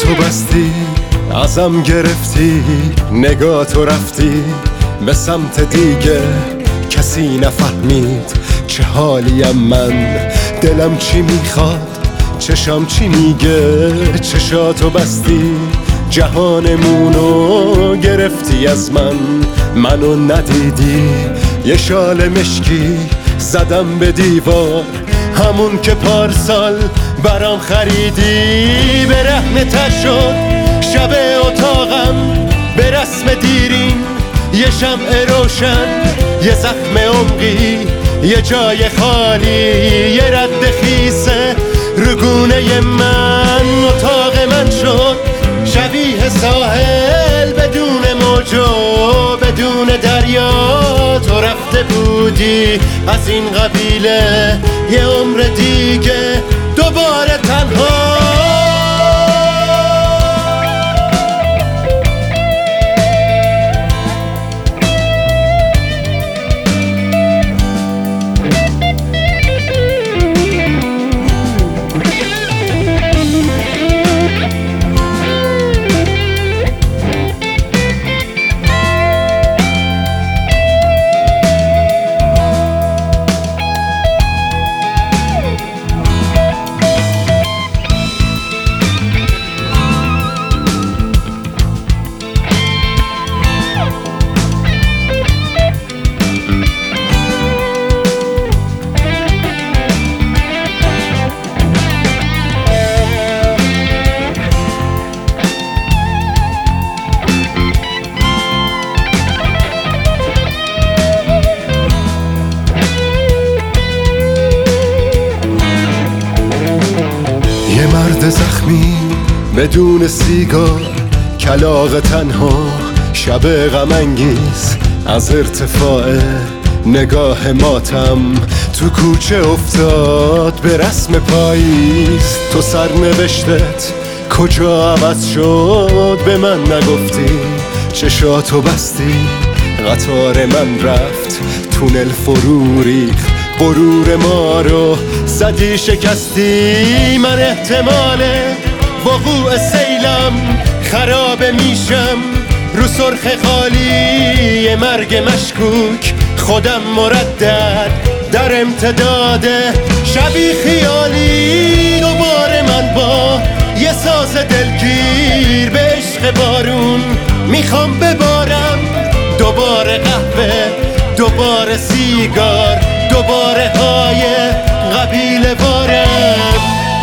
چشاتو بستی ازم گرفتی، نگاتو رفتی به سمت دیگه، کسی نفهمید چه حالیم من، دلم چی میخواد چشام چی میگه. چشاتو بستی جهانمونو گرفتی از من، منو ندیدی یه شال مشکی زدم به دیوار، همون که پارسال برام خریدی. برهنه تر شد شب اتاقم به رسم دیرین، یه شمع روشن، یه زخم عمقی، یه جای خالی، یه رد خیسه رگونه من. اتاق من شد شبیه ساحل بدون موج و بدون دریا. تو رفته بودی از این قبیله یه عمر دیگه دوباره تنها. مرد زخمی بدون سیگار، کلاغ تنها شب غم انگیز، از ارتفاع نگاه ماتم تو کوچه افتاد به رسم پاییز. تو سرنوشتت کجا عوض شد به من نگفتی، چشاتو بستی قطار من رفت، تونل فرو ریخت غرور ما رو زدی شکستی. من احتمال وقوع سیلم خراب میشم رو سرخ خالی، مرگ مشکوک خودم مردد در امتداد شبی خیالی. دوباره من با یه ساز دلگیر به عشق بارون میخوام ببارم، دوباره قهوه، دوباره سیگار، دوباره های قبیله بارم.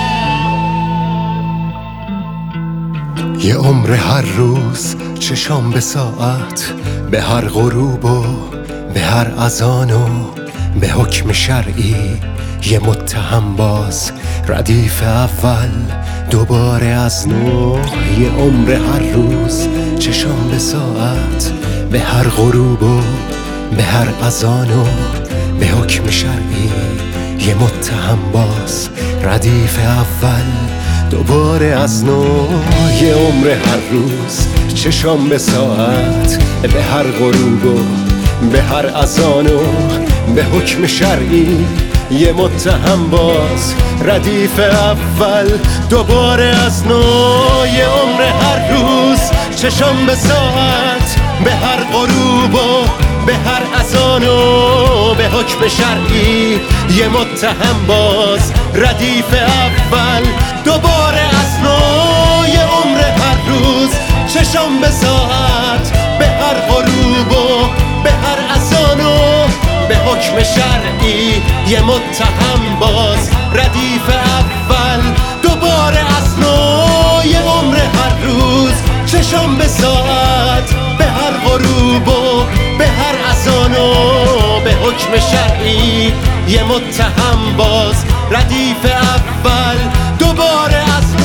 یه عمر هر روز چشام به ساعت، به هر غروب و به هر اذان و به حکم شرعی یه متهم باز ردیف اول دوباره از نو. یه عمر هر روز چشام به ساعت، به هر غروب و به هر اذان و به حکم شرعی یه متهم باز ردیف اول دوباره از نو. یه عمر هر روز چشام به ساعت، به هر غروب و به هر اذان و به حکم شرعی یه متهم باز ردیف اول دوباره از نو. یه عمر هر روز چشام به ساعت، به هر غروب و به هر اذان و به حکم شرعی یه متهم باز ردیف اول دوباره از نو. یه عمر هر روز چشام به ساعت، به هر غروب و به هر اذان و به حکم شرعی یه متهم باز ردیف اول دوباره از نو. یه عمر هر روز چشام به ساعت، به هر غروب و به هر اذان و به حکم شرعی یه متهم باز ردیف اول دوباره از